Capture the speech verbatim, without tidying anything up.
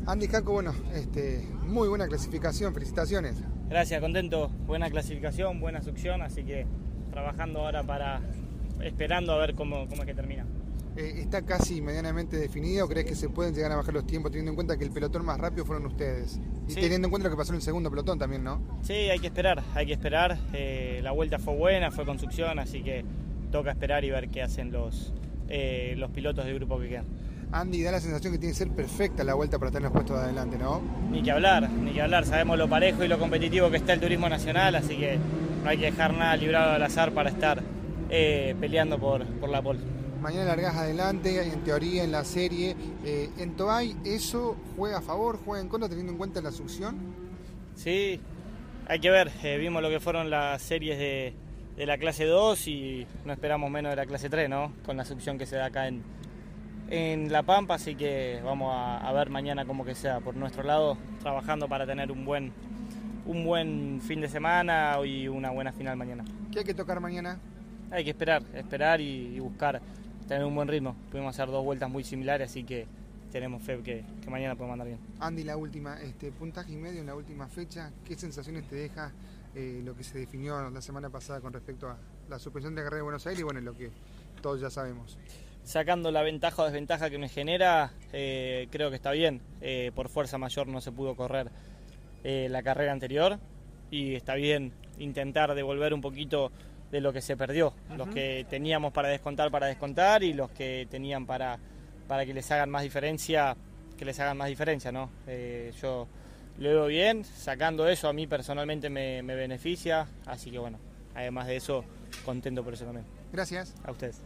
Andy Jaco, bueno, este, muy buena clasificación, felicitaciones. Gracias, contento, buena clasificación, buena succión, así que trabajando ahora para, esperando a ver cómo, cómo es que termina. Eh, ¿Está casi medianamente definido? ¿Crees que se pueden llegar a bajar los tiempos teniendo en cuenta que el pelotón más rápido fueron ustedes? Y sí, teniendo en cuenta lo que pasó en el segundo pelotón también, ¿no? Sí, hay que esperar, hay que esperar. Eh, la vuelta fue buena, fue con succión, así que toca esperar y ver qué hacen los, eh, los pilotos del grupo que quedan. Andy, da la sensación que tiene que ser perfecta la vuelta para tener los puestos de adelante, ¿no? Ni que hablar, ni que hablar. Sabemos lo parejo y lo competitivo que está el turismo nacional, así que no hay que dejar nada librado al azar para estar eh, peleando por, por la pole. Mañana largás adelante, en teoría, en la serie. Eh, ¿En Toay eso juega a favor, juega en contra, teniendo en cuenta la succión? Sí, hay que ver. Eh, vimos lo que fueron las series de, de la clase dos y no esperamos menos de la clase tres, ¿no? Con la succión que se da acá en, en La Pampa, así que vamos a, a ver mañana cómo que sea por nuestro lado, trabajando para tener un buen, un buen fin de semana y una buena final mañana. ¿Qué hay que tocar mañana? Hay que esperar, esperar y, y buscar tener un buen ritmo. Pudimos hacer dos vueltas muy similares, así que tenemos fe que, que mañana podemos andar bien. Andy, la última, este, puntaje y medio en la última fecha, ¿qué sensaciones te deja eh, lo que se definió la semana pasada con respecto a la suspensión de carrera de Buenos Aires y bueno, lo que todos ya sabemos? Sacando la ventaja o desventaja que me genera, eh, creo que está bien. Eh, por fuerza mayor no se pudo correr eh, la carrera anterior y está bien intentar devolver un poquito de lo que se perdió. Uh-huh. Los que teníamos para descontar, para descontar y los que tenían para, para que les hagan más diferencia, que les hagan más diferencia, ¿no? Eh, yo lo veo bien, sacando eso a mí personalmente me, me beneficia, así que bueno, además de eso, contento por eso también. Gracias. A ustedes.